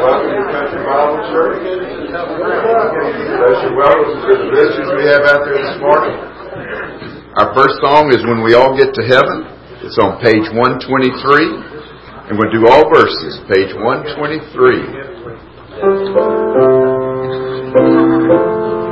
welcome to Country Bible Church. Special welcome to the visitors we have out there this morning. Our first song is When We All Get to Heaven. It's on page 123. And we'll do all verses, page 123.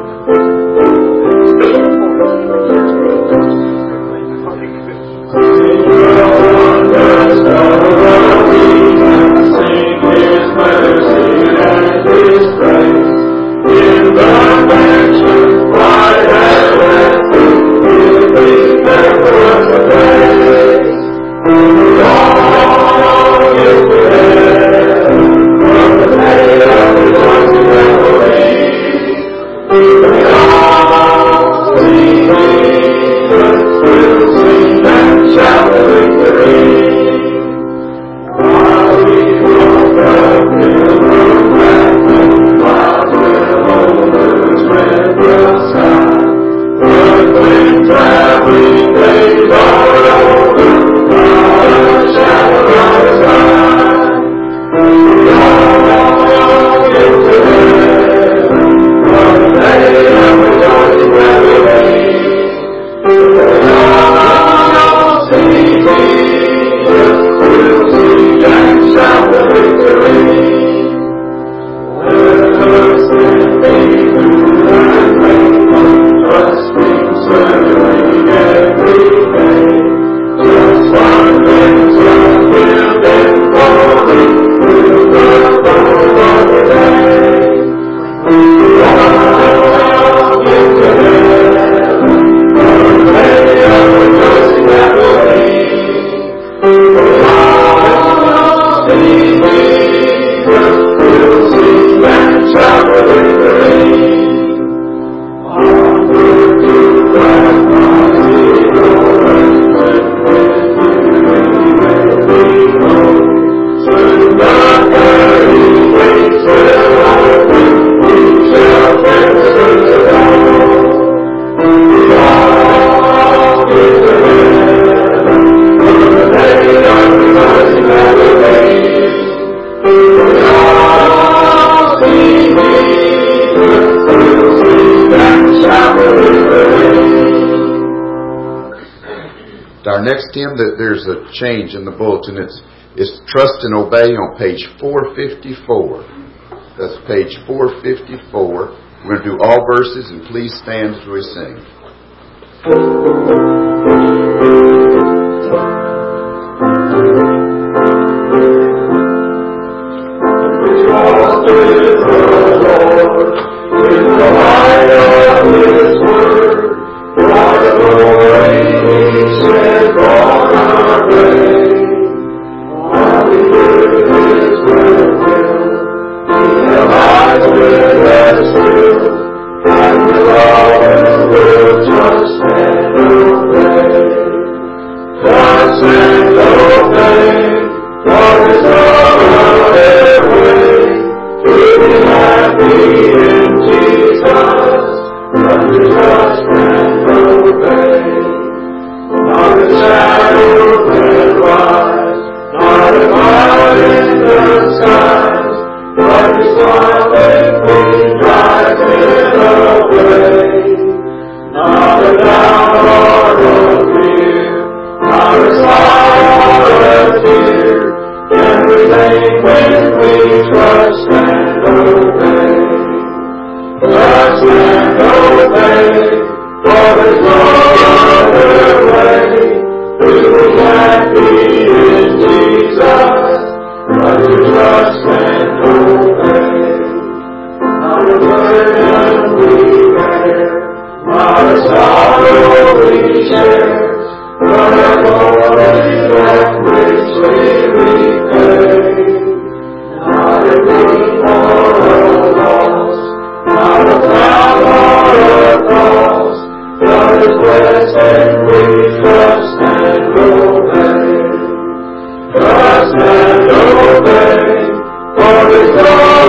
Our next hymn, there's a change in the bulletin. It's Trust and Obey on page 454. That's page 454. We're going to do all verses, and please stand as we sing.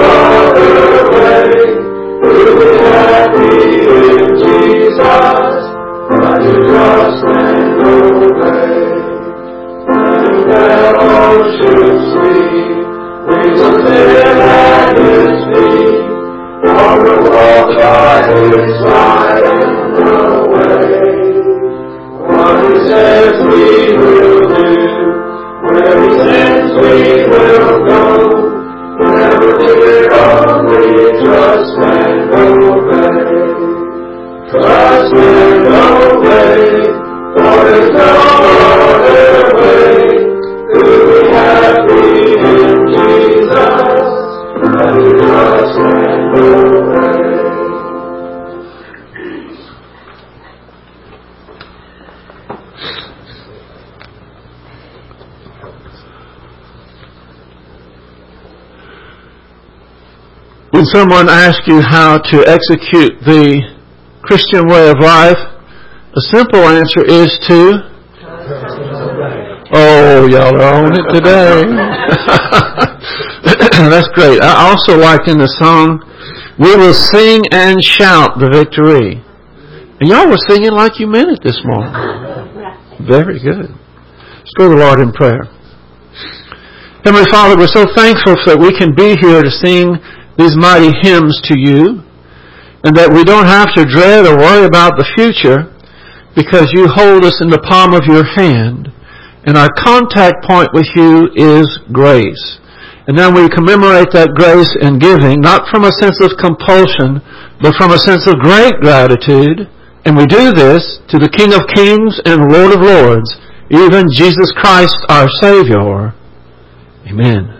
Jesus. walk by His side in the way. What He says we will do, where He sends we will go. Never fear, only trust and obey. Trust and obey, for there's no other way. Do we have faith in Jesus? Let me trust and obey. When someone asks you how to execute the Christian way of life, a simple answer is to... Oh, y'all are on it today. That's great. I also like in the song, we will sing and shout the victory. And y'all were singing like you meant it this morning. Very good. Let's go to the Lord in prayer. Heavenly Father, we're so thankful that we can be here to sing these mighty hymns to you, and that we don't have to dread or worry about the future because you hold us in the palm of your hand, and our contact point with you is grace. And then we commemorate that grace in giving, not from a sense of compulsion, but from a sense of great gratitude. And we do this to the King of Kings and Lord of Lords, even Jesus Christ our Savior. Amen.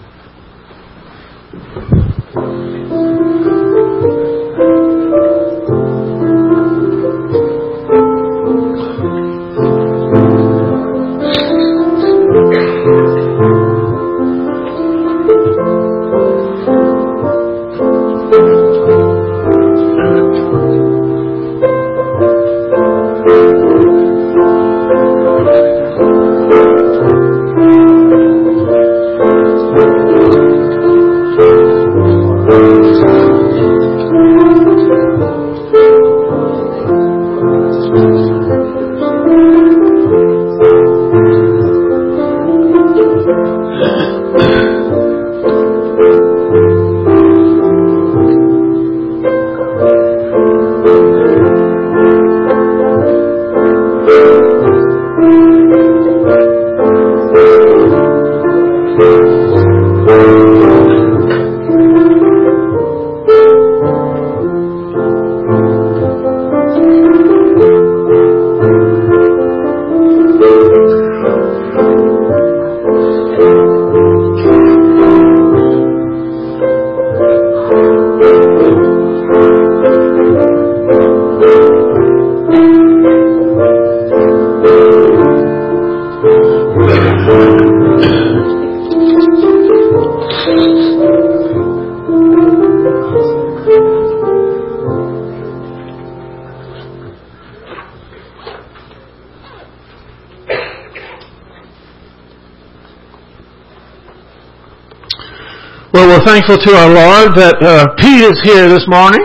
Well, we're thankful to our Lord that Pete is here this morning.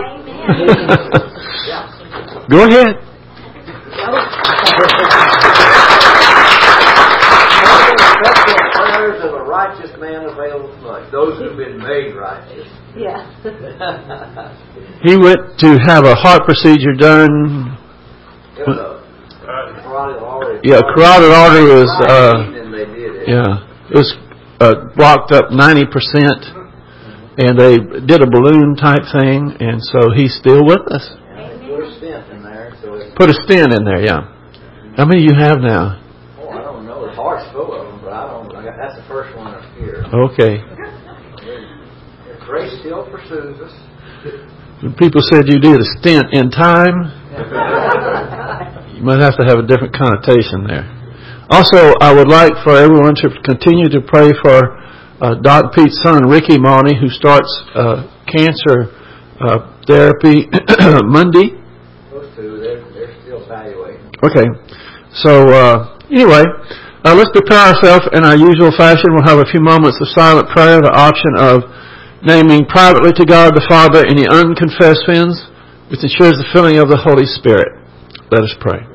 Go ahead. Prayers of a righteous man avail much. Those who've been made righteous. Yeah. He went to have a heart procedure done. Carotid artery. Yeah, carotid artery was. And they did it. Yeah, it was blocked up 90%, and they did a balloon type thing, and so he's still with us. Put a stent in there. Put a stent in there, yeah. How many do you have now? Oh, I don't know. The heart's full of them, but I don't. That's the first one up here. Okay. Grace still pursues us. When people said you did a stent in time, you might have to have a different connotation there. Also, I would like for everyone to continue to pray for Doc Pete's son, Ricky Monty, who starts cancer therapy Monday. Those two, they're still evaluating. Okay. So, anyway, let's prepare ourselves in our usual fashion. We'll have a few moments of silent prayer, the option of naming privately to God the Father any unconfessed sins, which ensures the filling of the Holy Spirit. Let us pray.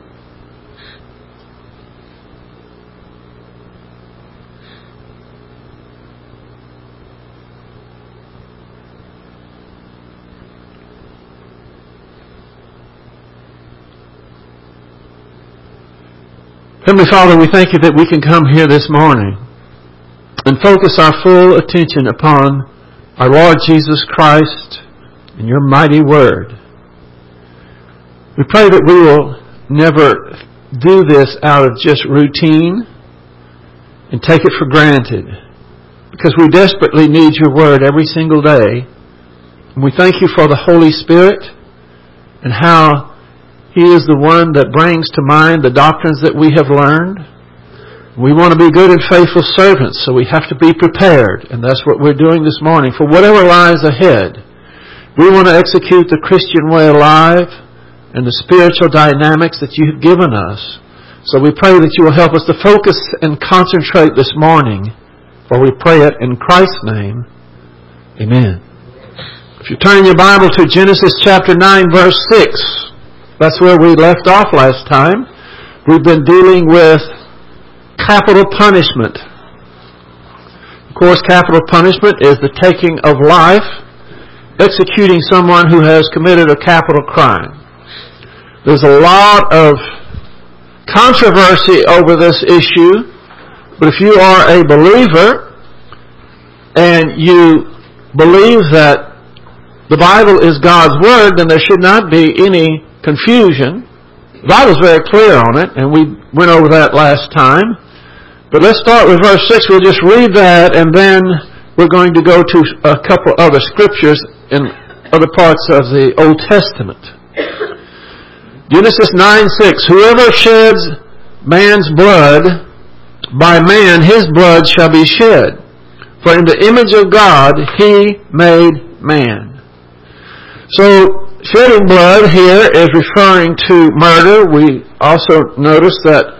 Heavenly Father, we thank you that we can come here this morning and focus our full attention upon our Lord Jesus Christ and your mighty word. We pray that we will never do this out of just routine and take it for granted, because we desperately need your word every single day. And we thank you for the Holy Spirit and how He is the one that brings to mind the doctrines that we have learned. We want to be good and faithful servants, so we have to be prepared. And that's what we're doing this morning. For whatever lies ahead, we want to execute the Christian way of life and the spiritual dynamics that you have given us. So we pray that you will help us to focus and concentrate this morning. For we pray it in Christ's name. Amen. If you turn your Bible to Genesis chapter 9, verse 6, that's where we left off last time. We've been dealing with capital punishment. Of course, capital punishment is the taking of life, executing someone who has committed a capital crime. There's a lot of controversy over this issue, but if you are a believer and you believe that the Bible is God's Word, then there should not be any confusion. The Bible's very clear on it, and we went over that last time. But let's start with verse 6. We'll just read that, and then we're going to go to a couple other scriptures in other parts of the Old Testament. Genesis 9:6. Whoever sheds man's blood, by man his blood shall be shed. For in the image of God he made man. So, shedding blood here is referring to murder. We also notice that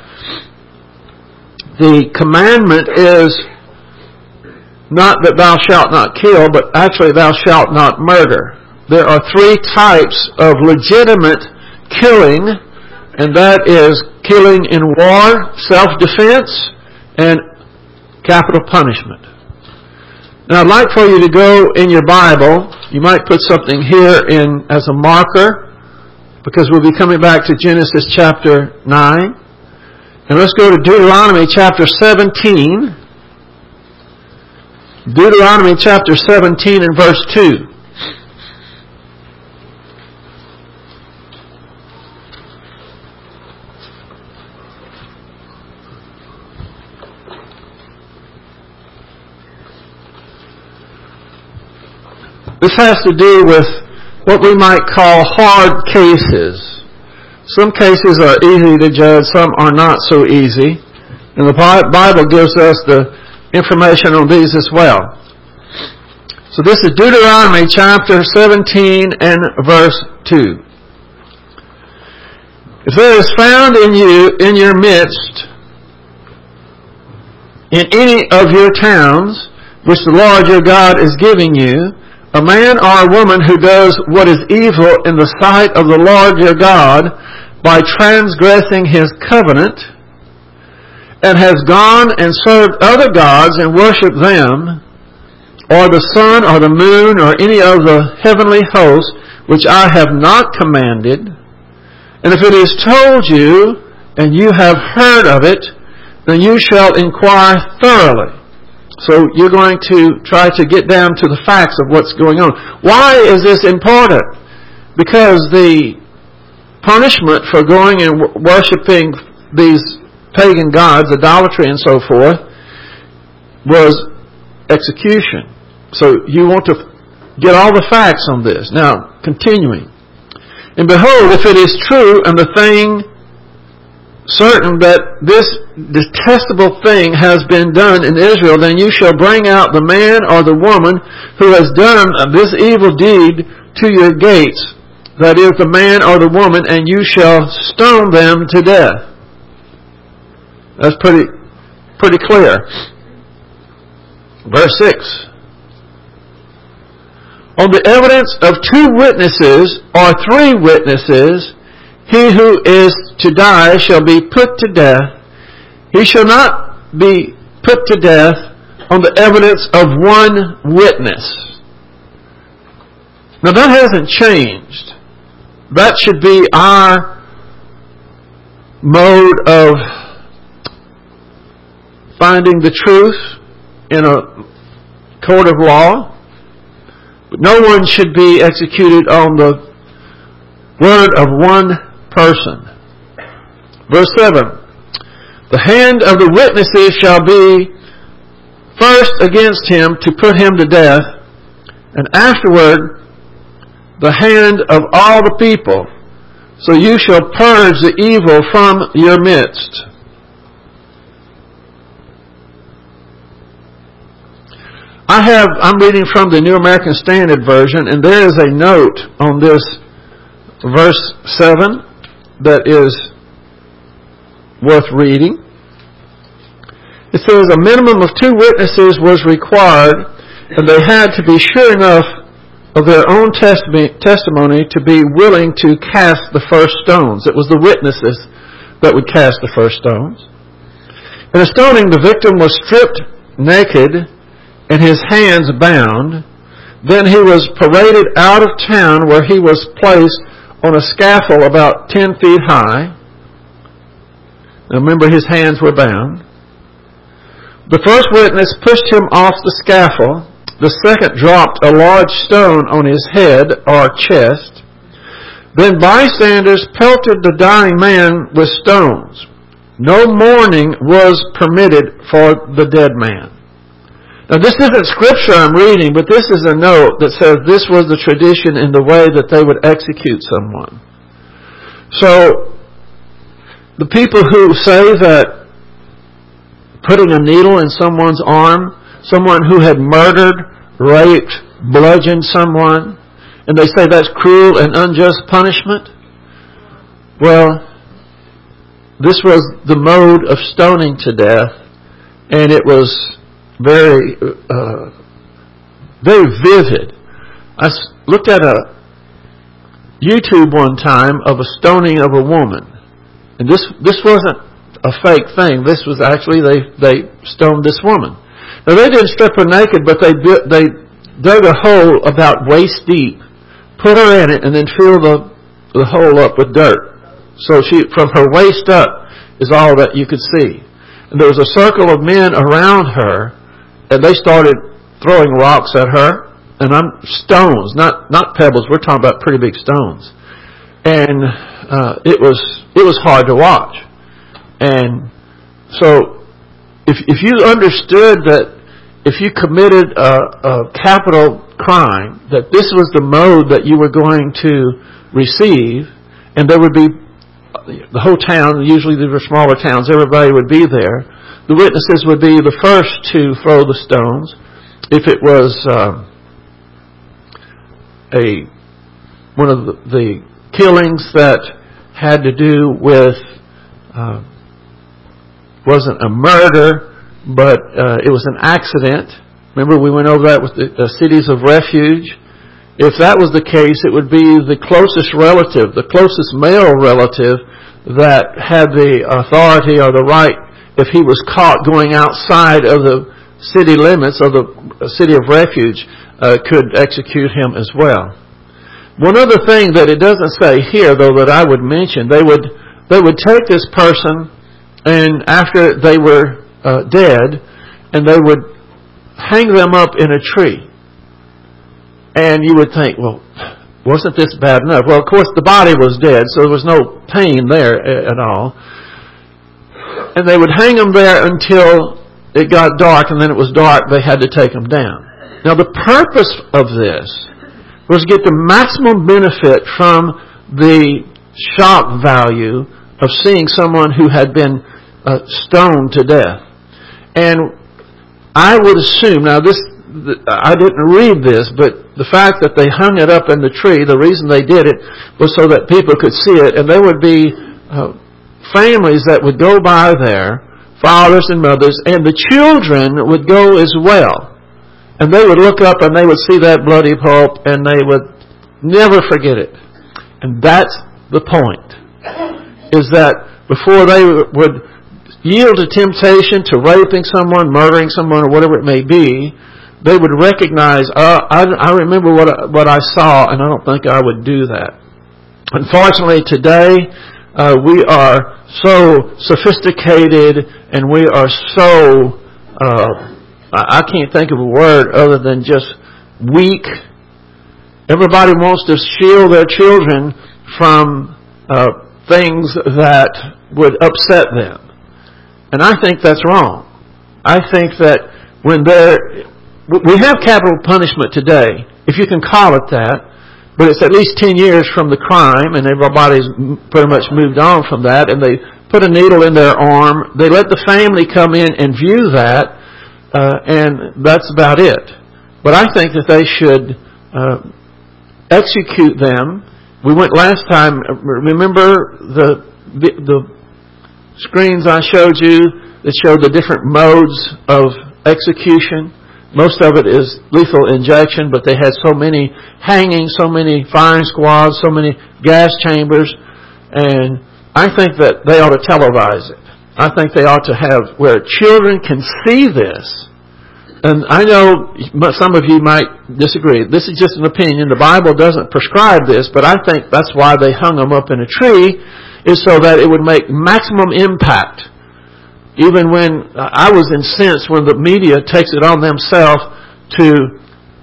the commandment is not that thou shalt not kill, but actually thou shalt not murder. There are three types of legitimate killing, and that is killing in war, self-defense, and capital punishment. Now I'd like for you to go in your Bible. You might put something here in as a marker, because we'll be coming back to Genesis chapter 9. And let's go to Deuteronomy chapter 17. Deuteronomy chapter 17 and verse 2. This has to do with what we might call hard cases. Some cases are easy to judge, some are not so easy. And the Bible gives us the information on these as well. So this is Deuteronomy chapter 17 and verse 2. If there is found in you, in your midst, in any of your towns, which the Lord your God is giving you, a man or a woman who does what is evil in the sight of the Lord your God by transgressing His covenant, and has gone and served other gods and worshipped them, or the sun or the moon or any of the heavenly hosts which I have not commanded, and if it is told you and you have heard of it, then you shall inquire thoroughly. So you're going to try to get down to the facts of what's going on. Why is this important? Because the punishment for going and worshiping these pagan gods, idolatry and so forth, was execution. So you want to get all the facts on this. Now, continuing. And behold, if it is true and the thing certain that this detestable thing has been done in Israel, then you shall bring out the man or the woman who has done this evil deed to your gates, that is, the man or the woman, and you shall stone them to death. That's pretty clear. Verse 6. On the evidence of 2 witnesses or 3 witnesses, he who is to die shall be put to death. He shall not be put to death on the evidence of 1 witness. Now that hasn't changed. That should be our mode of finding the truth in a court of law. But no one should be executed on the word of one person. Verse 7. The hand of the witnesses shall be first against him to put him to death, and afterward the hand of all the people. So you shall purge the evil from your midst. I'm reading from the New American Standard Version, and there is a note on this verse 7 that is worth reading. It says a minimum of 2 witnesses was required, and they had to be sure enough of their own testimony to be willing to cast the first stones. It was the witnesses that would cast the first stones. In a stoning, the victim was stripped naked and his hands bound. Then he was paraded out of town, where he was placed on a scaffold about 10 feet high. Now remember, his hands were bound. The first witness pushed him off the scaffold. The second dropped a large stone on his head or chest. Then bystanders pelted the dying man with stones. No mourning was permitted for the dead man. Now this isn't scripture I'm reading, but this is a note that says this was the tradition in the way that they would execute someone. So the people who say that putting a needle in someone's arm, someone who had murdered, raped, bludgeoned someone, and they say that's cruel and unjust punishment. Well, this was the mode of stoning to death, and it was very, very vivid. I looked at a YouTube one time of a stoning of a woman, and this wasn't a fake thing. This was actually they stoned this woman. Now they didn't strip her naked, but they dug a hole about waist deep, put her in it, and then filled the hole up with dirt. So from her waist up is all that you could see. And there was a circle of men around her, and they started throwing rocks at her, and stones, not pebbles. We're talking about pretty big stones. And it was hard to watch. And so if you understood that if you committed a capital crime, that this was the mode that you were going to receive, and there would be the whole town, usually they were smaller towns, everybody would be there. The witnesses would be the first to throw the stones. If it was one of the killings that had to do with wasn't a murder, but it was an accident. Remember, we went over that with the cities of refuge. If that was the case, it would be the closest relative, the closest male relative that had the authority or the right, if he was caught going outside of the city limits of the city of refuge, could execute him as well. One other thing that it doesn't say here, though, that I would mention, they would take this person, and after they were dead, and they would hang them up in a tree. And you would think, well, wasn't this bad enough? Well, of course, the body was dead, so there was no pain there at all. And they would hang them there until it got dark, and then it was dark, they had to take them down. Now, the purpose of this was to get the maximum benefit from the shock value of seeing someone who had been stoned to death. And I would assume, now I didn't read this, but the fact that they hung it up in the tree, the reason they did it was so that people could see it, and there would be families that would go by there, fathers and mothers, and the children would go as well. And they would look up and they would see that bloody pulp, and they would never forget it. And that's the point, is that before they would yield to temptation to raping someone, murdering someone, or whatever it may be, they would recognize, I remember what I saw, and I don't think I would do that. Unfortunately, today, we are so sophisticated and we are so, I can't think of a word other than just weak. Everybody wants to shield their children from things that would upset them. And I think that's wrong. I think that when we have capital punishment today, if you can call it that, but it's at least 10 years from the crime, and everybody's pretty much moved on from that, and they put a needle in their arm. They let the family come in and view that, and that's about it. But I think that they should execute them. We went last time, remember the screens I showed you that showed the different modes of execution? Most of it is lethal injection, but they had so many hangings, so many firing squads, so many gas chambers, and I think that they ought to televise it. I think they ought to have where children can see this. And I know some of you might disagree. This is just an opinion. The Bible doesn't prescribe this, but I think that's why they hung them up in a tree, is so that it would make maximum impact. Even when I was incensed when the media takes it on themselves to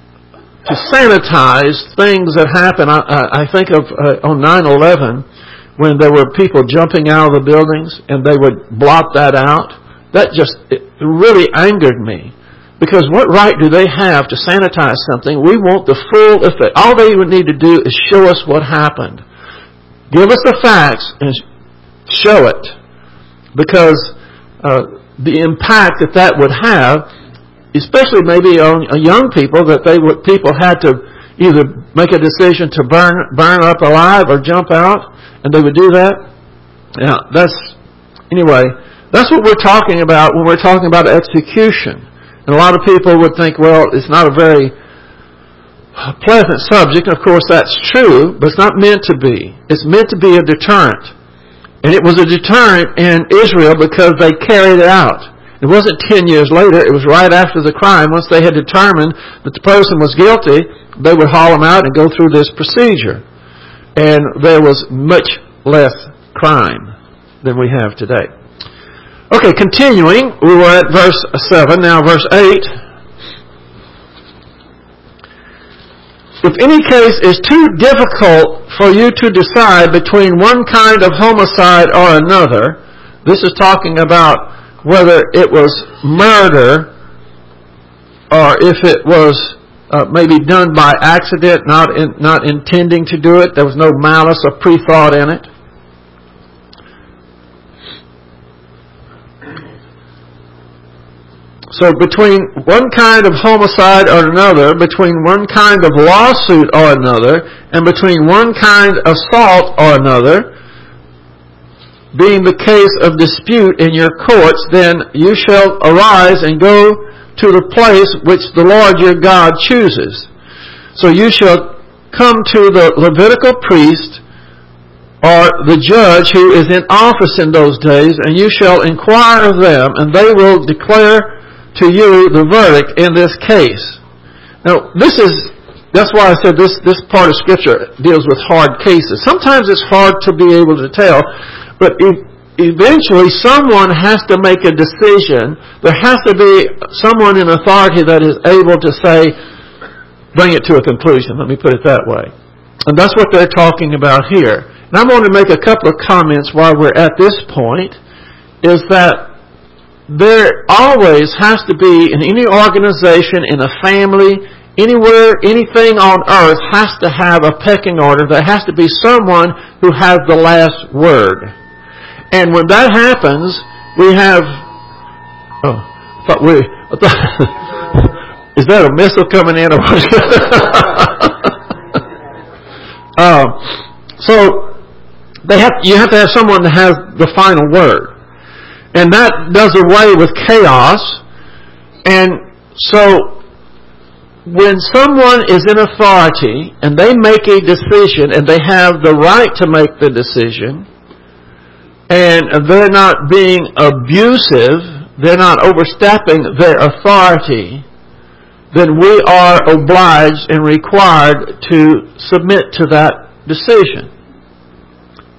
sanitize things that happen. I think of on 9/11 when there were people jumping out of the buildings and they would blot that out. It really angered me. Because what right do they have to sanitize something? We want the full effect. All they would need to do is show us what happened. Give us the facts and show it. Because the impact that would have, especially maybe on young people, that people had to either make a decision to burn up alive or jump out, and they would do that. Yeah, that's what we're talking about when we're talking about execution. And a lot of people would think, well, it's not a very pleasant subject. Of course, that's true, but it's not meant to be. It's meant to be a deterrent. And it was a deterrent in Israel because they carried it out. It wasn't 10 years later. It was right after the crime. Once they had determined that the person was guilty, they would haul him out and go through this procedure. And there was much less crime than we have today. Okay, continuing, we were at verse 7, now verse 8. If any case is too difficult for you to decide between one kind of homicide or another, this is talking about whether it was murder or if it was maybe done by accident, not intending to do it. There was no malice or pre-thought in it. So between one kind of homicide or another, between one kind of lawsuit or another, and between one kind of assault or another, being the case of dispute in your courts, then you shall arise and go to the place which the Lord your God chooses. So you shall come to the Levitical priest or the judge who is in office in those days, and you shall inquire of them, and they will declare to you the verdict in this case. Now, that's why I said this part of Scripture deals with hard cases. Sometimes it's hard to be able to tell, but eventually someone has to make a decision. There has to be someone in authority that is able to say, bring it to a conclusion. Let me put it that way. And that's what they're talking about here. And I'm going to make a couple of comments while we're at this point, is that there always has to be, in any organization, in a family, anywhere, anything on earth has to have a pecking order. There has to be someone who has the last word. And when that happens, we have... is that a missile coming in? So you have to have someone that has the final word. And that does away with chaos. And so when someone is in authority and they make a decision and they have the right to make the decision, and they're not being abusive, they're not overstepping their authority, then we are obliged and required to submit to that decision.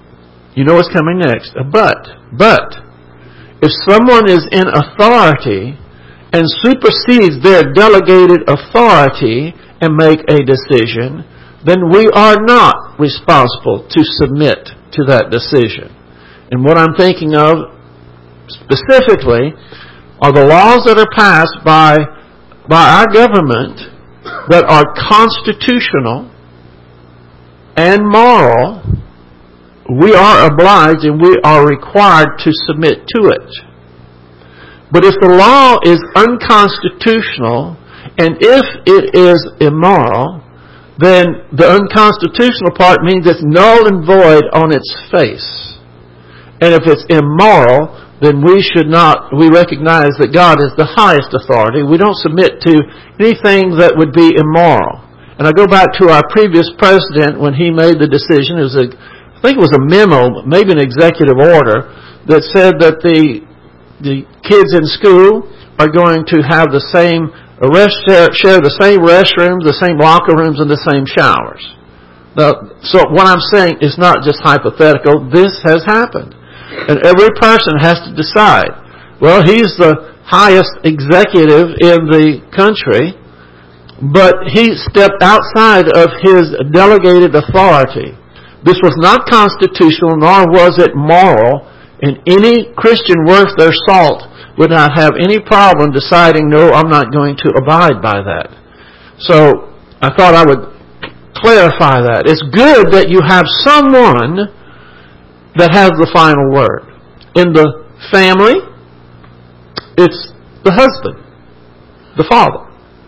You know what's coming next. But, if someone is in authority and supersedes their delegated authority and make a decision, then we are not responsible to submit to that decision. And what I'm thinking of specifically are the laws that are passed by our government that are constitutional and moral. We are obliged and we are required to submit to it. But if the law is unconstitutional and if it is immoral, then the unconstitutional part means it's null and void on its face. And if it's immoral, then we recognize that God is the highest authority. We don't submit to anything that would be immoral. And I go back to our previous president when he made the decision. I think it was a memo, maybe an executive order, that said that the kids in school are going to have the same share the same restrooms, the same locker rooms, and the same showers. Now, so what I'm saying is not just hypothetical. This has happened. And every person has to decide. Well, he's the highest executive in the country, but he stepped outside of his delegated authority. This was not constitutional, nor was it moral, and any Christian worth their salt would not have any problem deciding, no, I'm not going to abide by that. So I thought I would clarify that. It's good that you have someone that has the final word. In the family, it's the husband, the father.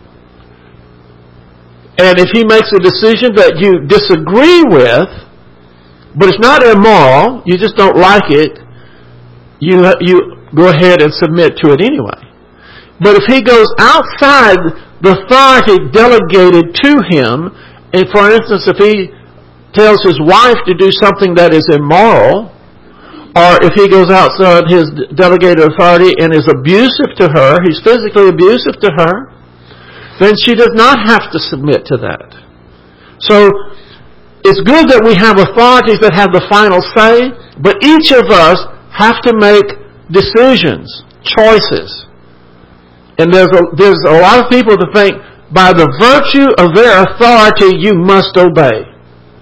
And if he makes a decision that you disagree with, but it's not immoral, you just don't like it, you go ahead and submit to it anyway. But if he goes outside the authority delegated to him, and for instance, if he tells his wife to do something that is immoral, or if he goes outside his delegated authority and is abusive to her, he's physically abusive to her, then she does not have to submit to that. So, it's good that we have authorities that have the final say, but each of us have to make decisions, choices. And there's a lot of people that think, by the virtue of their authority, you must obey.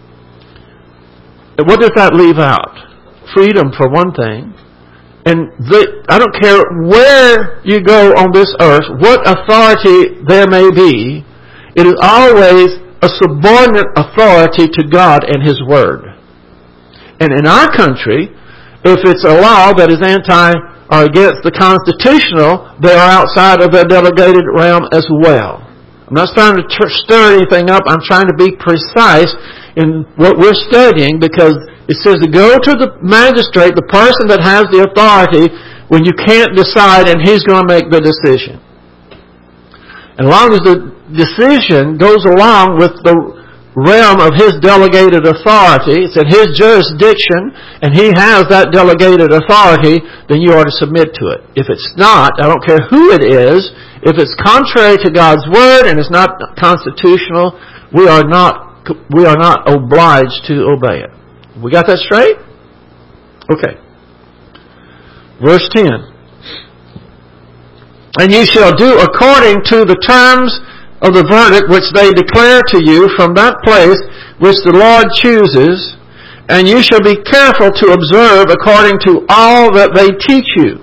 And what does that leave out? Freedom, for one thing. And I don't care where you go on this earth, what authority there may be, it is always a subordinate authority to God and His Word. And in our country, if it's a law that is anti or against the constitutional, they are outside of their delegated realm as well. I'm not trying to stir anything up. I'm trying to be precise in what we're studying, because it says to go to the magistrate, the person that has the authority, when you can't decide, and he's going to make the decision. And as long as the decision goes along with the realm of his delegated authority, it's in his jurisdiction, and he has that delegated authority, then you are to submit to it. If it's not, I don't care who it is, if it's contrary to God's Word and it's not constitutional, we are not obliged to obey it. We got that straight? Okay. Verse 10. And you shall do according to the terms of the verdict which they declare to you from that place which the Lord chooses, and you shall be careful to observe according to all that they teach you.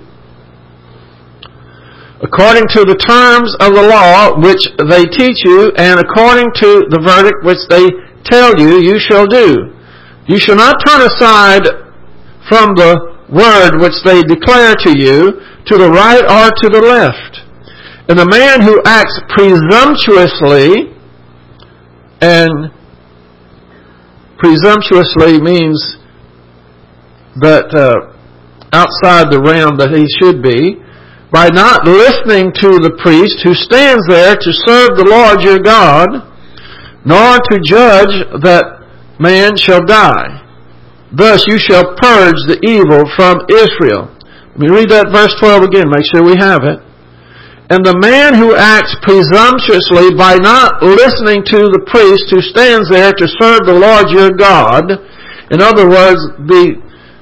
According to the terms of the law which they teach you, and according to the verdict which they tell you, you shall do. You shall not turn aside from the word which they declare to you, to the right or to the left. And the man who acts presumptuously, and presumptuously means that outside the realm that he should be, by not listening to the priest who stands there to serve the Lord your God, nor to judge that man shall die. Thus you shall purge the evil from Israel. Let me read that verse 12 again, make sure we have it. And the man who acts presumptuously by not listening to the priest who stands there to serve the Lord your God, in other words, the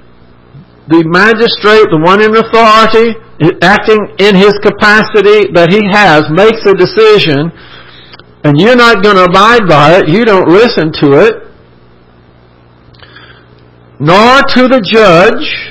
the magistrate, the one in authority, acting in his capacity that he has, makes a decision, and you're not going to abide by it, you don't listen to it, nor to the judge,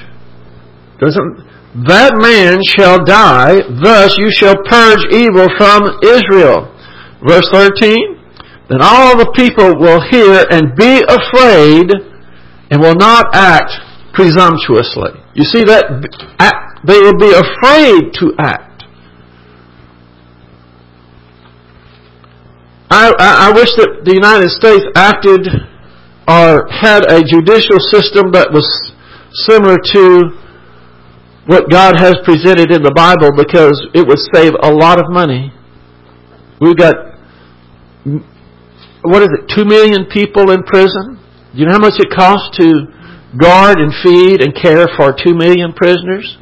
that man shall die, thus you shall purge evil from Israel. Verse 13, then all the people will hear and be afraid and will not act presumptuously. You see that? They will be afraid to act. I wish that the United States acted or had a judicial system that was similar to what God has presented in the Bible, because it would save a lot of money. We've got, 2 million people in prison? Do you know how much it costs to guard and feed and care for 2 million prisoners?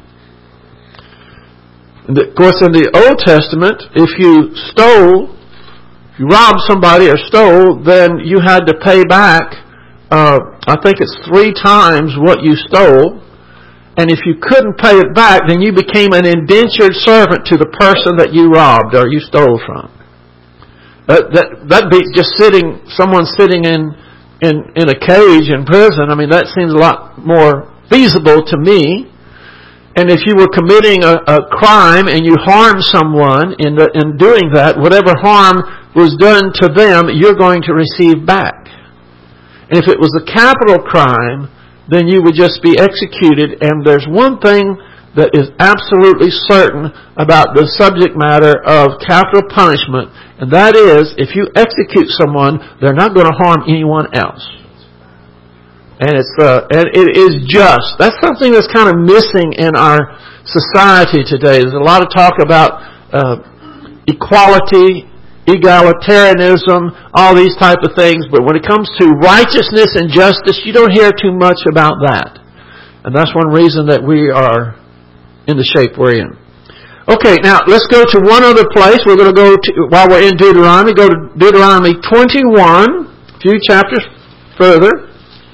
And of course, in the Old Testament, if you robbed somebody or stole, then you had to pay back, I think it's 3 times what you stole. And if you couldn't pay it back, then you became an indentured servant to the person that you robbed or you stole from. That'd be just someone sitting in a cage in prison. I mean, that seems a lot more feasible to me. And if you were committing a crime and you harmed someone in doing that, whatever harm was done to them, you're going to receive back. And if it was a capital crime, then you would just be executed. And there's one thing that is absolutely certain about the subject matter of capital punishment, and that is, if you execute someone, they're not going to harm anyone else. And it is just. That's something that's kind of missing in our society today. There's a lot of talk about equality, egalitarianism, all these type of things, but when it comes to righteousness and justice, you don't hear too much about that. And that's one reason that we are in the shape we're in. Okay, now let's go to one other place. We're going to go to, while we're in Deuteronomy, go to Deuteronomy 21, a few chapters further.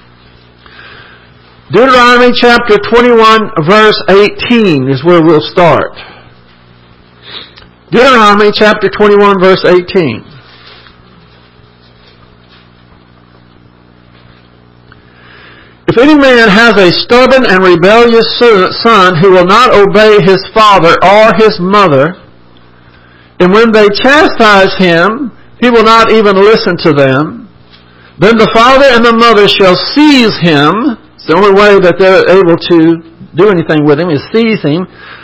Deuteronomy chapter 21, verse 18 is where we'll start. Deuteronomy chapter 21, verse 18. If any man has a stubborn and rebellious son who will not obey his father or his mother, and when they chastise him, he will not even listen to them, then the father and the mother shall seize him. It's the only way that they're able to do anything with him is seize him,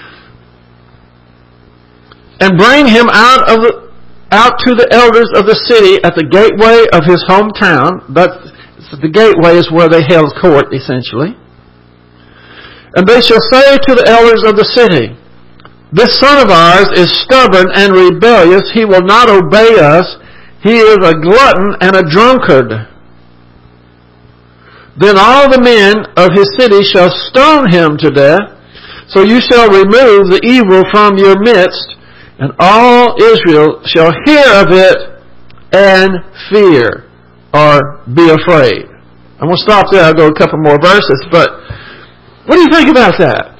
and bring him out to the elders of the city at the gateway of his hometown. The gateway is where they held court, essentially. And they shall say to the elders of the city, this son of ours is stubborn and rebellious. He will not obey us. He is a glutton and a drunkard. Then all the men of his city shall stone him to death. So you shall remove the evil from your midst, and all Israel shall hear of it and fear, or be afraid. I'm going to stop there. I'll go a couple more verses, but what do you think about that?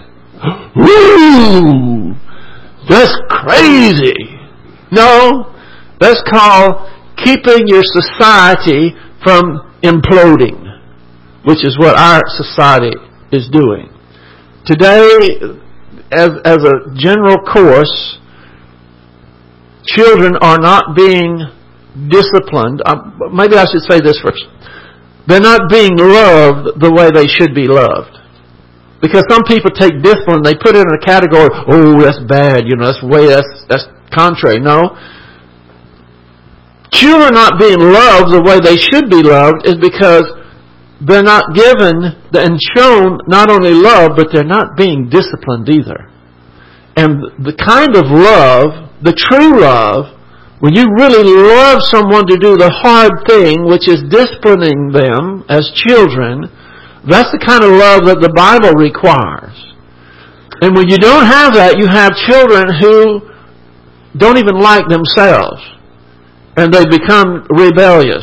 Woo! That's crazy. No, that's called keeping your society from imploding, which is what our society is doing. Today, as a general course, children are not being disciplined. Maybe I should say this first. They're not being loved the way they should be loved. Because some people take discipline, they put it in a category, oh, that's bad, that's contrary. No. Children not being loved the way they should be loved is because they're not given and shown not only love, but they're not being disciplined either. And the kind of love, the true love, when you really love someone to do the hard thing, which is disciplining them as children, that's the kind of love that the Bible requires. And when you don't have that, you have children who don't even like themselves. And they become rebellious.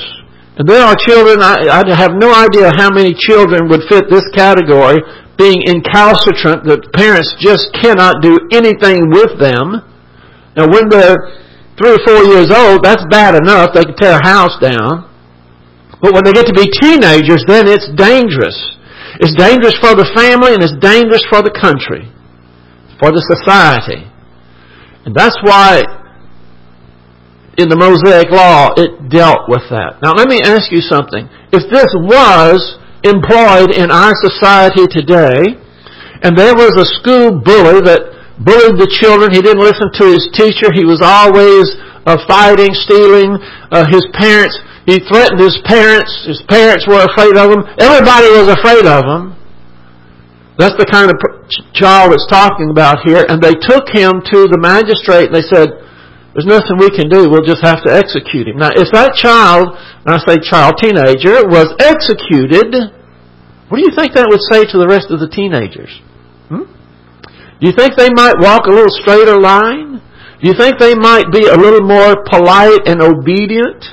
And there are children, I have no idea how many children would fit this category, being incalcitrant, that parents just cannot do anything with them. Now when they're 3 or 4 years old, that's bad enough. They can tear a house down. But when they get to be teenagers, then it's dangerous. It's dangerous for the family and it's dangerous for the country, for the society. And that's why in the Mosaic Law it dealt with that. Now let me ask you something. If this was employed in our society today, and there was a school bully that bullied the children, he didn't listen to his teacher, he was always fighting, stealing, he threatened his parents were afraid of him, everybody was afraid of him. That's the kind of child it's talking about here. And they took him to the magistrate and they said, there's nothing we can do, we'll just have to execute him. Now, if that child, and I say child, teenager, was executed, what do you think that would say to the rest of the teenagers? Do you think they might walk a little straighter line? Do you think they might be a little more polite and obedient?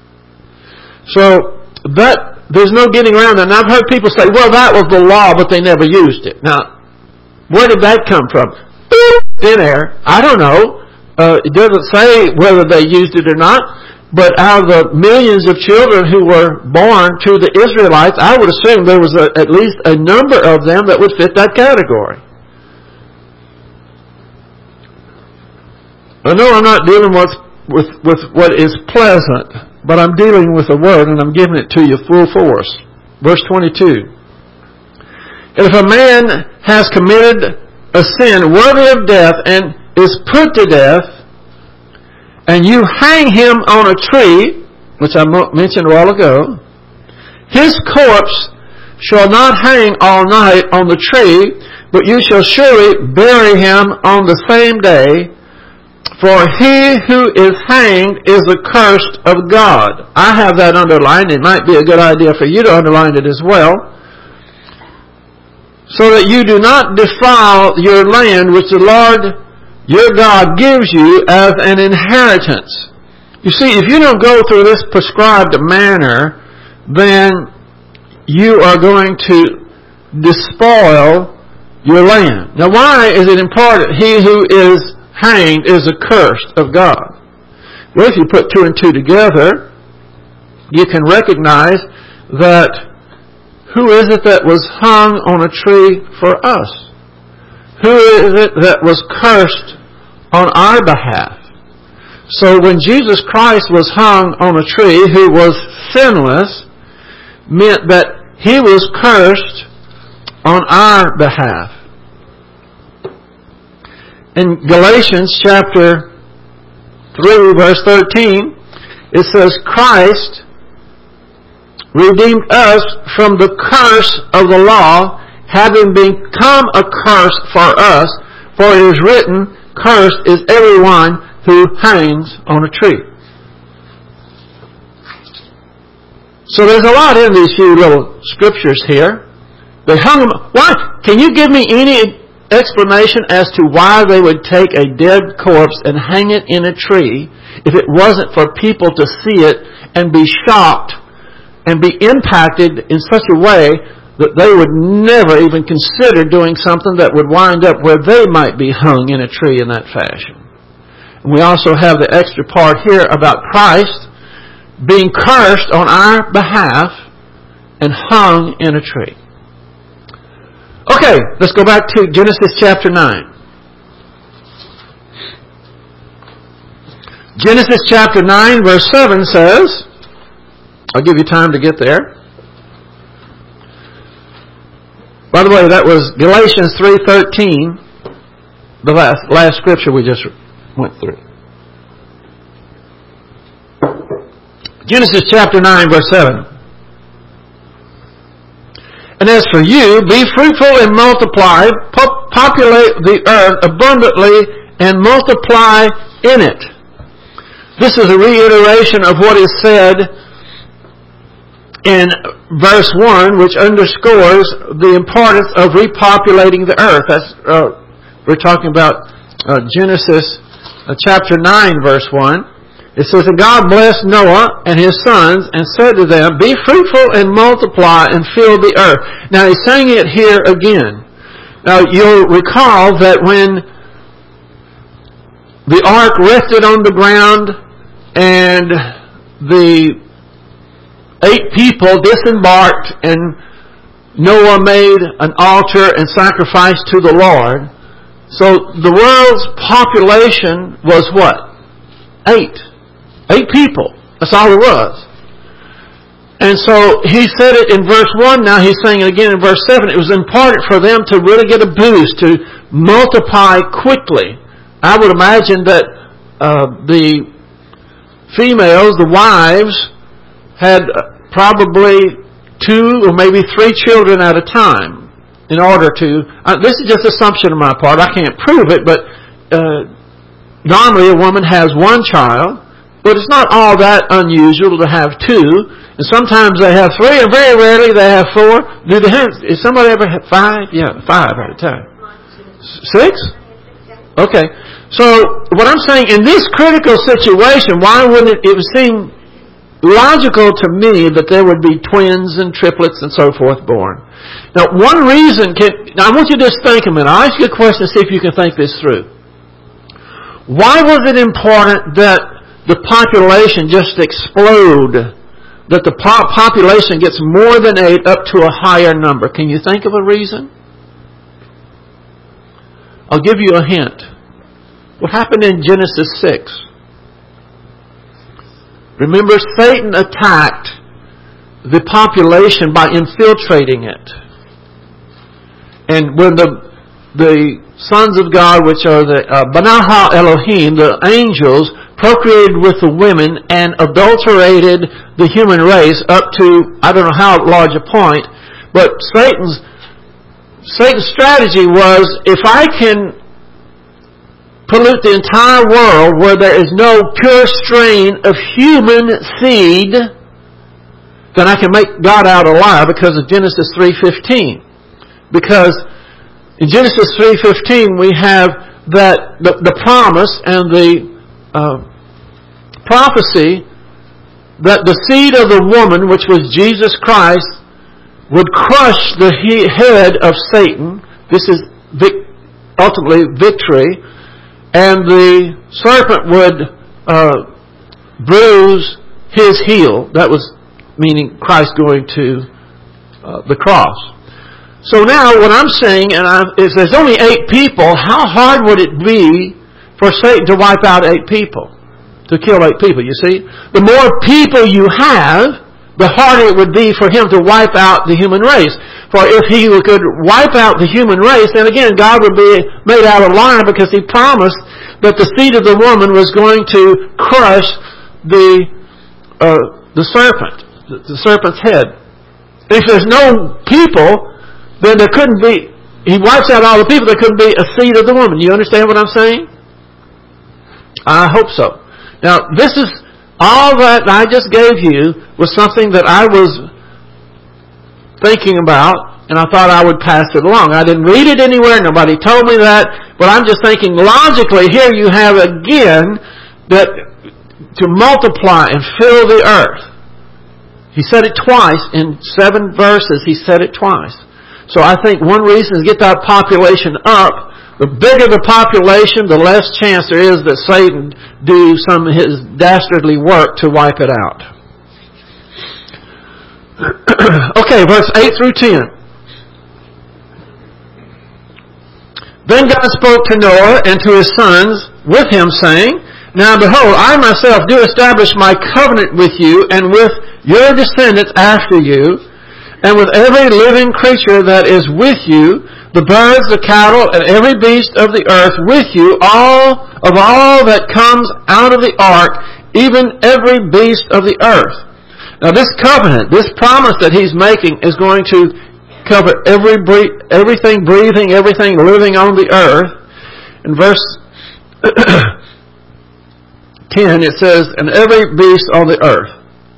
So, there's no getting around that. And I've heard people say, well, that was the law, but they never used it. Now, where did that come from? Thin air. I don't know. It doesn't say whether they used it or not. But out of the millions of children who were born to the Israelites, I would assume there was at least a number of them that would fit that category. I know I'm not dealing with what is pleasant, but I'm dealing with a word and I'm giving it to you full force. Verse 22. If a man has committed a sin worthy of death and is put to death, and you hang him on a tree, which I mentioned a while ago, his corpse shall not hang all night on the tree, but you shall surely bury him on the same day, for he who is hanged is accursed of God. I have that underlined. It might be a good idea for you to underline it as well. So that you do not defile your land which the Lord your God gives you as an inheritance. You see, if you don't go through this prescribed manner, then you are going to despoil your land. Now, why is it important? He who is hanged is accursed of God. Well, if you put 2 and 2 together, you can recognize that who is it that was hung on a tree for us? Who is it that was cursed on our behalf? So when Jesus Christ was hung on a tree, who was sinless, meant that he was cursed on our behalf. In Galatians chapter 3, verse 13, it says, Christ redeemed us from the curse of the law, having become a curse for us, for it is written, cursed is everyone who hangs on a tree. So there's a lot in these few little scriptures here. They hung him. Why? Can you give me any explanation as to why they would take a dead corpse and hang it in a tree if it wasn't for people to see it and be shocked and be impacted in such a way that they would never even consider doing something that would wind up where they might be hung in a tree in that fashion. And we also have the extra part here about Christ being cursed on our behalf and hung in a tree. Okay, let's go back to Genesis chapter 9. Genesis chapter 9 verse 7 says, I'll give you time to get there. By the way, that was Galatians 3:13, the last scripture we just went through. Genesis chapter 9 verse 7. And as for you, be fruitful and multiply, populate the earth abundantly and multiply in it. This is a reiteration of what is said in verse 1, which underscores the importance of repopulating the earth. That's, we're talking about Genesis chapter 9, verse 1. It says, and God blessed Noah and his sons and said to them, be fruitful and multiply and fill the earth. Now he's saying it here again. Now you'll recall that when the ark rested on the ground and the 8 people disembarked and Noah made an altar and sacrificed to the Lord. So the world's population was what? 8. 8 people. That's all it was. And so he said it in verse 1. Now he's saying it again in verse 7. It was important for them to really get a boost, to multiply quickly. I would imagine that the females, the wives, had probably 2 or maybe 3 children at a time in order to... this is just assumption on my part. I can't prove it, but normally a woman has 1 child. But it's not all that unusual to have 2. And sometimes they have 3, and very rarely they have 4. Is somebody ever have 5? Yeah, 5 at a time. 6? Okay. So, what I'm saying, in this critical situation, why wouldn't it would seem logical to me that there would be twins and triplets and so forth born. Now, one reason now I want you to just think a minute. I'll ask you a question to see if you can think this through. Why was it important that the population just explode, that the population gets more than 8 up to a higher number? Can you think of a reason? I'll give you a hint. What happened in Genesis 6? Remember, Satan attacked the population by infiltrating it. And when the sons of God, which are the Banaha Elohim, the angels, procreated with the women and adulterated the human race up to, I don't know how large a point, but Satan's strategy was, if I can pollute the entire world where there is no pure strain of human seed, then I can make God out a liar because of Genesis 3:15. Because in Genesis 3:15 we have that the promise and the prophecy that the seed of the woman, which was Jesus Christ, would crush the head of Satan. This is ultimately victory. And the serpent would bruise his heel. That was meaning Christ going to the cross. So now what I'm saying, is there's only 8 people, how hard would it be for Satan to wipe out 8 people? To kill 8 people, you see? The more people you have, the harder it would be for him to wipe out the human race. For if he could wipe out the human race, then again, God would be made out a liar because he promised that the seed of the woman was going to crush the serpent, the serpent's head. If there's no people, then there couldn't be, he wipes out all the people, there couldn't be a seed of the woman. You understand what I'm saying? I hope so. Now, this is all that I just gave you was something that I was thinking about, and I thought I would pass it along. I didn't read it anywhere. Nobody told me that. But I'm just thinking logically, here you have again that to multiply and fill the earth. He said it twice. In 7 verses, he said it twice. So I think one reason is get that population up. The bigger the population, the less chance there is that Satan do some of his dastardly work to wipe it out. Okay, verse 8 through 10. Then God spoke to Noah and to his sons with him, saying, Now behold, I myself do establish my covenant with you and with your descendants after you, and with every living creature that is with you, the birds, the cattle, and every beast of the earth with you, all that comes out of the ark, even every beast of the earth. Now this covenant, this promise that he's making is going to cover everything breathing, everything living on the earth. In verse 10 it says, and every beast on the earth.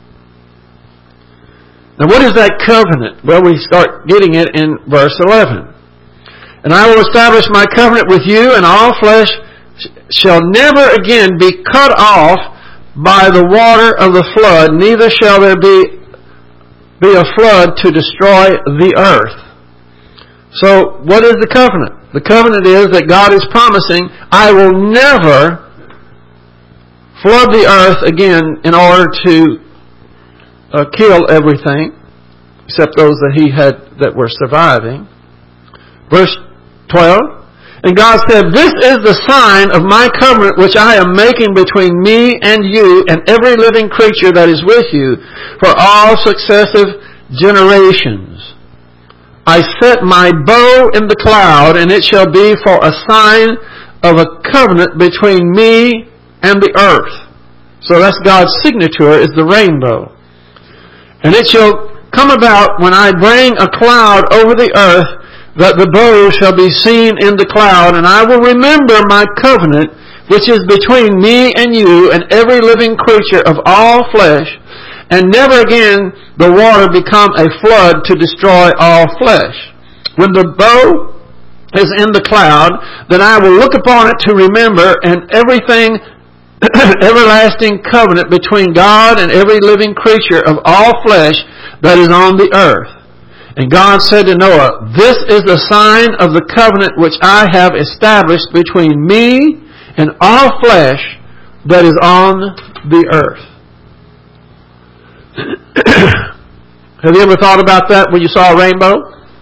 Now what is that covenant? Well, we start getting it in verse 11. And I will establish my covenant with you, and all flesh shall never again be cut off by the water of the flood, neither shall there be a flood to destroy the earth. So, what is the covenant? The covenant is that God is promising, I will never flood the earth again in order to kill everything, except those that he had that were surviving. Verse 12, and God said, this is the sign of my covenant which I am making between me and you and every living creature that is with you for all successive generations. I set my bow in the cloud, and it shall be for a sign of a covenant between me and the earth. So that's God's signature, is the rainbow. And it shall come about when I bring a cloud over the earth, that the bow shall be seen in the cloud, and I will remember my covenant, which is between me and you and every living creature of all flesh, and never again the water become a flood to destroy all flesh. When the bow is in the cloud, then I will look upon it to remember, and everything everlasting covenant between God and every living creature of all flesh that is on the earth. And God said to Noah, this is the sign of the covenant which I have established between me and all flesh that is on the earth. Have you ever thought about that when you saw a rainbow?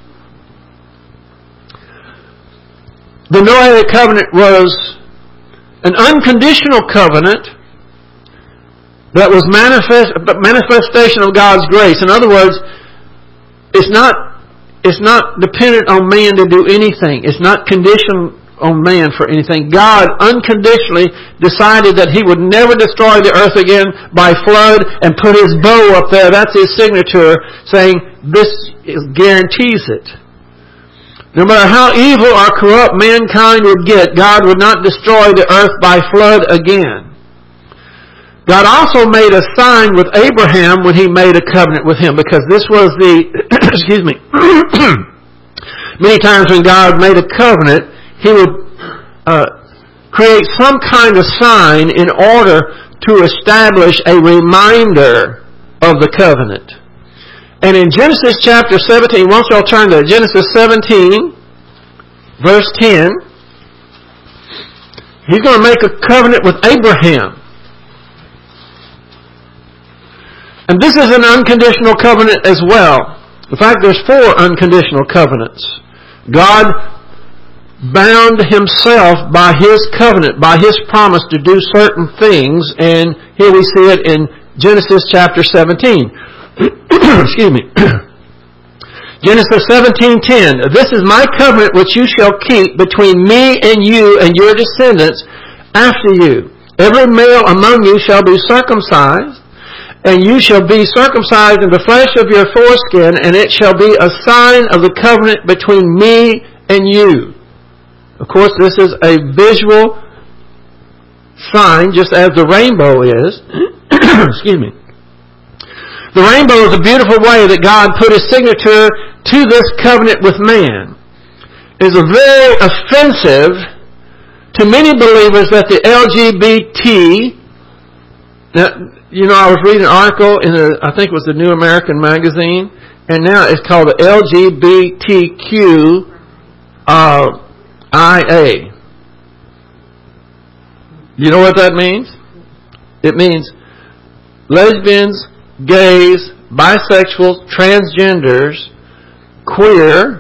The Noahic covenant was an unconditional covenant that was manifestation of God's grace. In other words, it's not dependent on man to do anything. It's not conditioned on man for anything. God unconditionally decided that He would never destroy the earth again by flood and put His bow up there. That's His signature, saying this guarantees it. No matter how evil or corrupt mankind would get, God would not destroy the earth by flood again. God also made a sign with Abraham when He made a covenant with him, because this was the, excuse me, many times when God made a covenant, He would create some kind of sign in order to establish a reminder of the covenant. And in Genesis chapter 17, once y'all turn to Genesis 17, verse 10, He's going to make a covenant with Abraham. And this is an unconditional covenant as well. In fact, there's 4 unconditional covenants. God bound Himself by His covenant, by His promise to do certain things, and here we see it in Genesis chapter 17. Excuse me. Genesis 17:10. This is my covenant which you shall keep between me and you and your descendants after you. Every male among you shall be circumcised, and you shall be circumcised in the flesh of your foreskin, and it shall be a sign of the covenant between me and you. Of course, this is a visual sign, just as the rainbow is. Excuse me. The rainbow is a beautiful way that God put His signature to this covenant with man. It is very offensive to many believers that the LGBT... Now, you know, I was reading an article in I think it was the New American Magazine, and now it's called the LGBTQIA. You know what that means? It means lesbians, gays, bisexuals, transgenders, queer,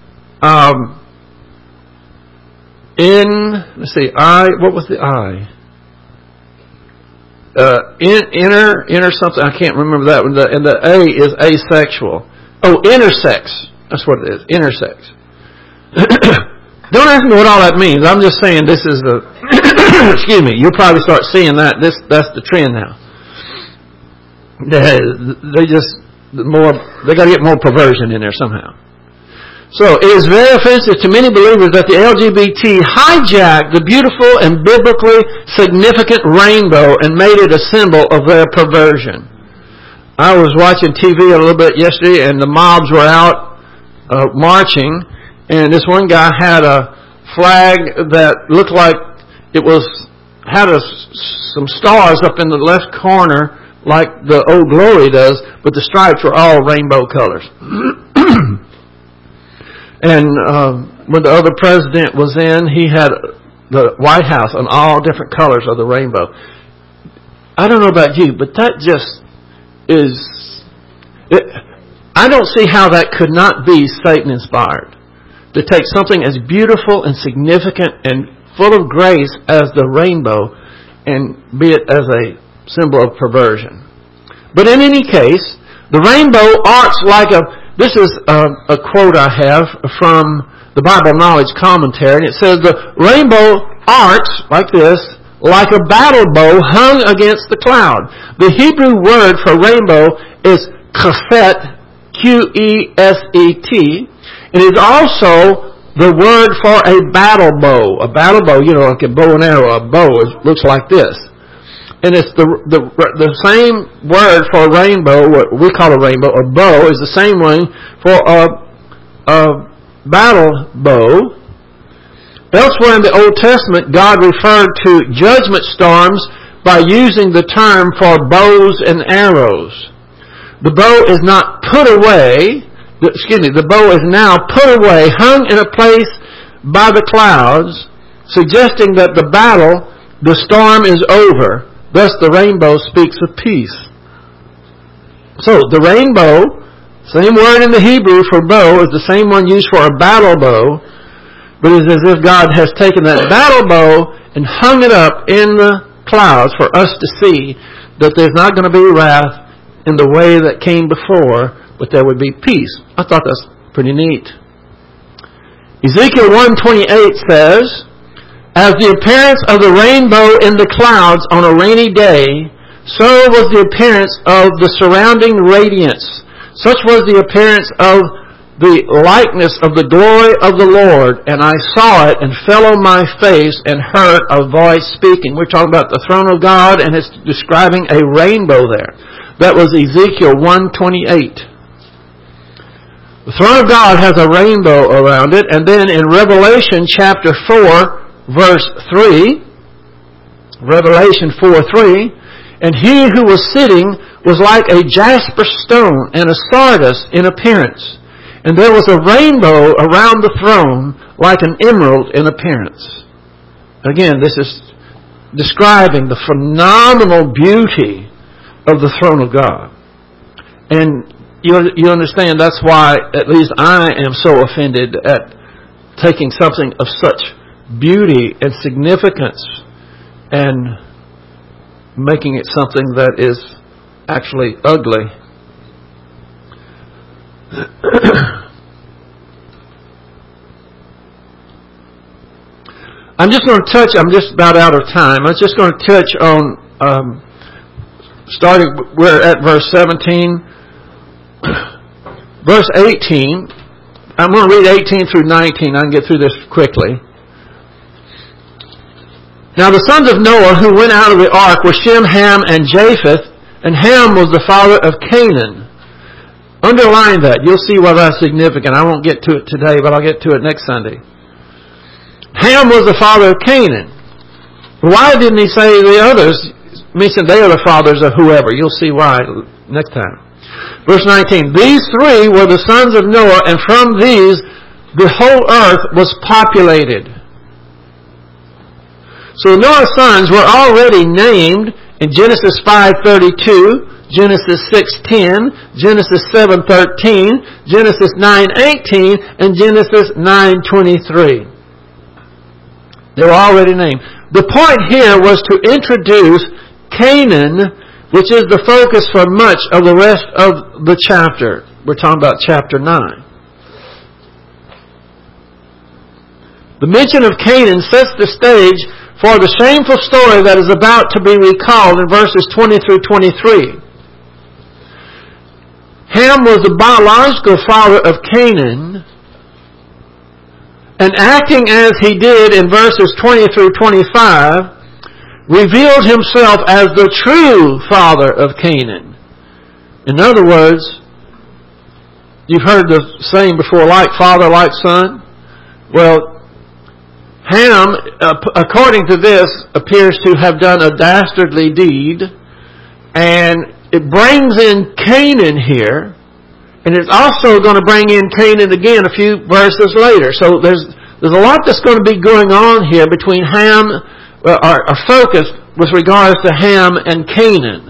what was the I? Inner something, I can't remember that one. And the A is asexual. Oh, intersex. That's what it is, intersex. Don't ask me what all that means. I'm just saying this is the, excuse me, you'll probably start seeing that. That's the trend now. They got to get more perversion in there somehow. So it is very offensive to many believers that the LGBT hijacked the beautiful and biblically significant rainbow and made it a symbol of their perversion. I was watching TV a little bit yesterday, and the mobs were out marching, and this one guy had a flag that looked like it had some stars up in the left corner like the Old Glory does, but the stripes were all rainbow colors. And when the other president was in, he had the White House on all different colors of the rainbow. I don't know about you, but that just is... I don't see how that could not be Satan-inspired. To take something as beautiful and significant and full of grace as the rainbow and be it as a symbol of perversion. But in any case, the rainbow arcs like a... This is a quote I have from the Bible Knowledge Commentary, and it says, the rainbow arcs like this, like a battle bow hung against the cloud. The Hebrew word for rainbow is chesed, Q-E-S-E-T. It is also the word for a battle bow. A battle bow, like a bow and arrow, a bow looks like this. And it's the same word for a rainbow, what we call a rainbow, a bow, is the same one for a battle bow. Elsewhere in the Old Testament, God referred to judgment storms by using the term for bows and arrows. The bow is not put away, the bow is now put away, hung in a place by the clouds, suggesting that the battle, the storm is over. Thus the rainbow speaks of peace. So the rainbow, same word in the Hebrew for bow, is the same one used for a battle bow, but it's as if God has taken that battle bow and hung it up in the clouds for us to see that there's not going to be wrath in the way that came before, but there would be peace. I thought that's pretty neat. Ezekiel 1:28 says, as the appearance of the rainbow in the clouds on a rainy day, so was the appearance of the surrounding radiance. Such was the appearance of the likeness of the glory of the Lord. And I saw it and fell on my face and heard a voice speaking. We're talking about the throne of God, and it's describing a rainbow there. That was Ezekiel 1:28. The throne of God has a rainbow around it. And then in Revelation chapter 4, verse 3, Revelation 4:3, and he who was sitting was like a jasper stone and a sardis in appearance. And there was a rainbow around the throne like an emerald in appearance. Again, this is describing the phenomenal beauty of the throne of God. And you understand that's why at least I am so offended at taking something of such beauty and significance and making it something that is actually ugly. I'm just about out of time. I'm just going to touch on, we're at verse 17. Verse 18, I'm going to read 18 through 19. I can get through this quickly. Now the sons of Noah who went out of the ark were Shem, Ham, and Japheth, and Ham was the father of Canaan. Underline that. You'll see why that's significant. I won't get to it today, but I'll get to it next Sunday. Ham was the father of Canaan. Why didn't he say the others? Mention they are the fathers of whoever. You'll see why next time. Verse 19. These three were the sons of Noah, and from these the whole earth was populated. So Noah's sons were already named in Genesis 5:32, Genesis 6:10, Genesis 7:13, Genesis 9:18, and Genesis 9:23. They were already named. The point here was to introduce Canaan, which is the focus for much of the rest of the chapter. We're talking about chapter 9. The mention of Canaan sets the stage for the shameful story that is about to be recalled in verses 20 through 23. Ham was the biological father of Canaan, and acting as he did in verses 20 through 25, revealed himself as the true father of Canaan. In other words, you've heard the saying before, like father, like son. Well, Ham, according to this, appears to have done a dastardly deed, and it brings in Canaan here, and it's also going to bring in Canaan again a few verses later. So there's a lot that's going to be going on here between Ham, our focus with regards to Ham and Canaan.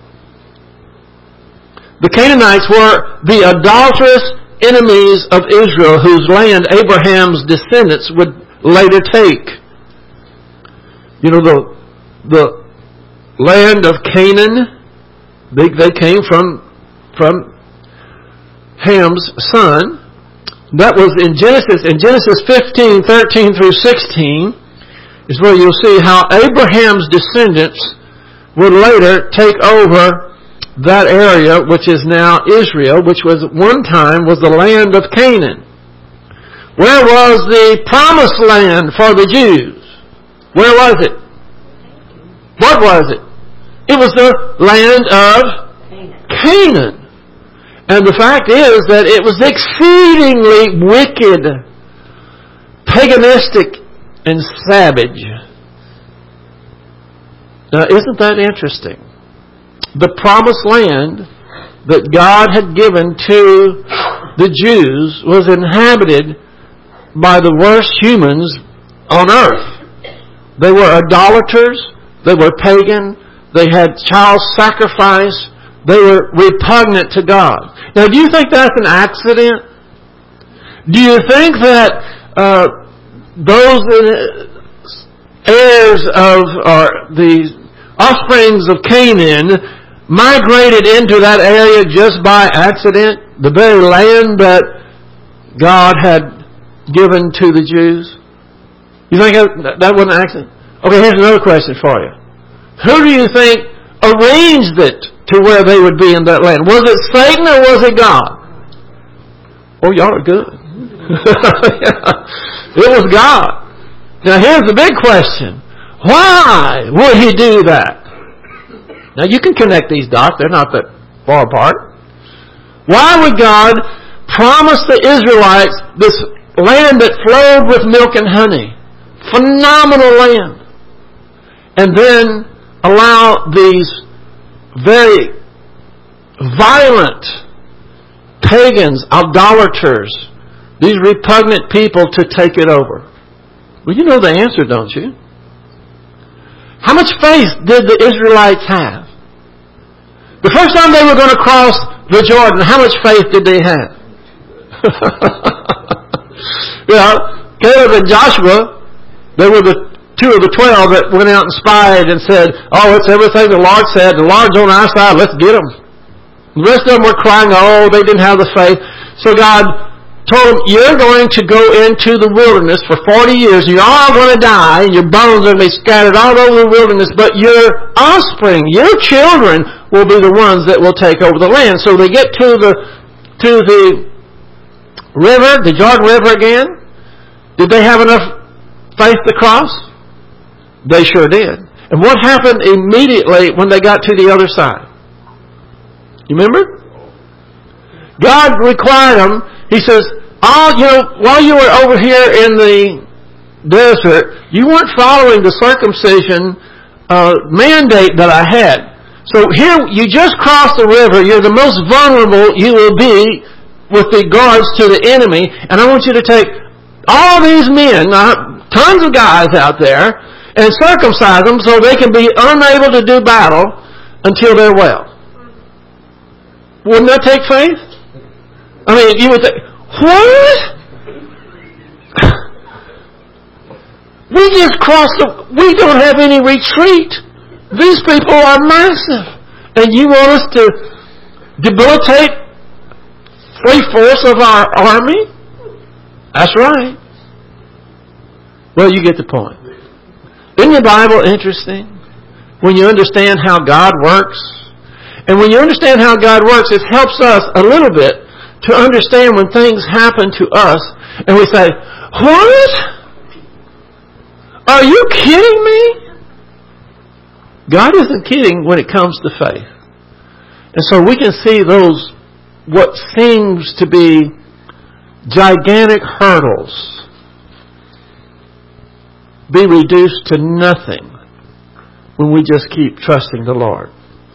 The Canaanites were the adulterous enemies of Israel, whose land Abraham's descendants would later take. You know, the land of Canaan, they came from Ham's son. That was in Genesis 15, 13 through 16 is where you'll see how Abraham's descendants would later take over that area, which is now Israel, which was at one time was the land of Canaan. Where was the promised land for the Jews? Where was it? What was it? It was the land of Canaan. And the fact is that it was exceedingly wicked, paganistic, and savage. Now, isn't that interesting? The promised land that God had given to the Jews was inhabited by the worst humans on earth. They were idolaters. They were pagan. They had child sacrifice. They were repugnant to God. Now, do you think that's an accident? Do you think that those heirs of the offsprings of Canaan migrated into that area just by accident? The very land that God had given to the Jews? You think that wasn't an accident? Okay, here's another question for you. Who do you think arranged it to where they would be in that land? Was it Satan or was it God? Oh, y'all are good. It was God. Now here's the big question. Why would He do that? Now you can connect these dots. They're not that far apart. Why would God promise the Israelites this land that flowed with milk and honey? Phenomenal land. And then allow these very violent pagans, idolaters, these repugnant people to take it over? Well, you know the answer, don't you? How much faith did the Israelites have? The first time they were going to cross the Jordan, how much faith did they have? Caleb and Joshua, they were the two of the 12 that went out and spied and said, oh, it's everything the Lord said. The Lord's on our side. Let's get them. The rest of them were crying, oh, they didn't have the faith. So God told them, you're going to go into the wilderness for 40 years. You're all going to die, and your bones are going to be scattered all over the wilderness, but your offspring, your children, will be the ones that will take over the land. So they get to the river, the Jordan River again. Did they have enough faith to cross? They sure did. And what happened immediately when they got to the other side? You remember? God required them. He says, while you were over here in the desert, you weren't following the circumcision mandate that I had. So here, you just crossed the river. You're the most vulnerable you will be with regards to the enemy. And I want you to take all these men, tons of guys out there, and circumcise them so they can be unable to do battle until they're well. Wouldn't that take faith? I mean, you would think, what? We just crossed we don't have any retreat. These people are massive. And you want us to debilitate 3/4 of our army? That's right. Well, you get the point. Isn't the Bible interesting? When you understand how God works. And when you understand how God works, it helps us a little bit to understand when things happen to us and we say, what? Are you kidding me? God isn't kidding when it comes to faith. And so we can see those, what seems to be gigantic hurdles be reduced to nothing when we just keep trusting the Lord.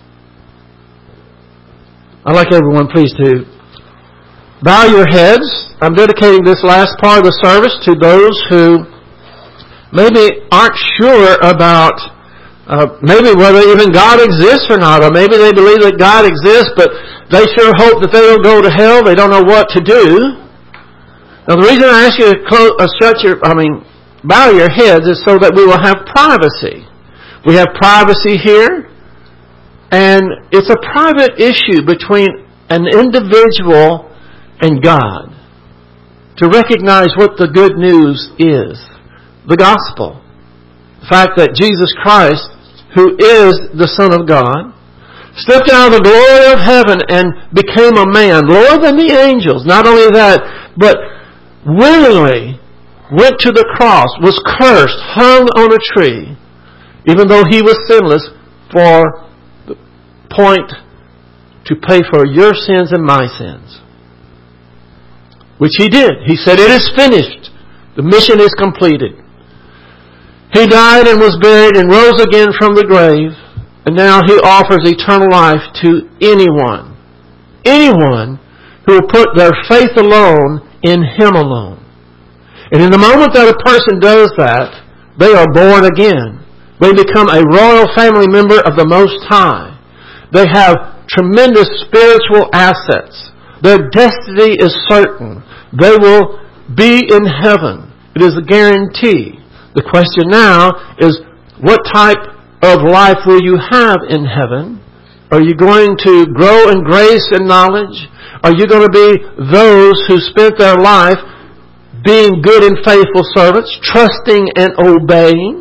I'd like everyone, please, to bow your heads. I'm dedicating this last part of the service to those who maybe aren't sure about maybe whether even God exists or not, or maybe they believe that God exists, but they sure hope that they don't go to hell. They don't know what to do. Now, the reason I ask you to bow your heads is so that we will have privacy. We have privacy here, and it's a private issue between an individual and God to recognize what the good news is, the gospel. The fact that Jesus Christ, who is the Son of God, stepped out of the glory of heaven and became a man, lower than the angels. Not only that, but willingly went to the cross, was cursed, hung on a tree, even though He was sinless, for the point to pay for your sins and my sins. Which He did. He said, "It is finished. The mission is completed." He died and was buried and rose again from the grave. And now He offers eternal life to anyone. Anyone who will put their faith alone in Him alone. And in the moment that a person does that, they are born again. They become a royal family member of the Most High. They have tremendous spiritual assets. Their destiny is certain. They will be in heaven. It is a guarantee. The question now is, what type of life will you have in heaven? Are you going to grow in grace and knowledge? Are you going to be those who spent their life being good and faithful servants, trusting and obeying?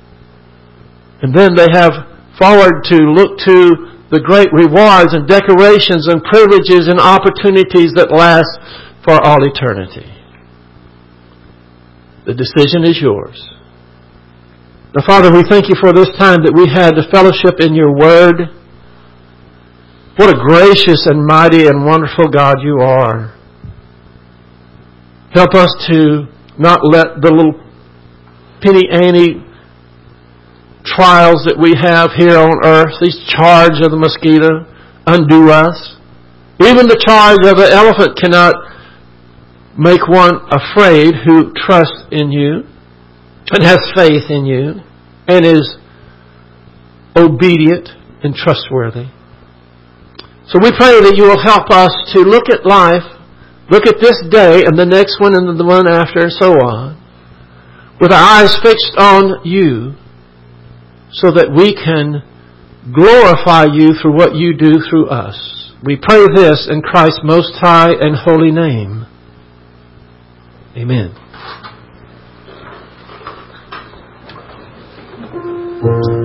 And then they have forward to look to the great rewards and decorations and privileges and opportunities that last for all eternity. The decision is yours. Now, Father, we thank You for this time that we had to fellowship in Your Word. What a gracious and mighty and wonderful God You are. Help us to not let the little penny-ante trials that we have here on earth, these charge of the mosquito, undo us. Even the charge of the elephant cannot make one afraid who trusts in You and has faith in You and is obedient and trustworthy. So we pray that You will help us to look at life, look at this day and the next one and the one after and so on, with our eyes fixed on You, so that we can glorify You through what You do through us. We pray this in Christ's most high and holy name. Amen.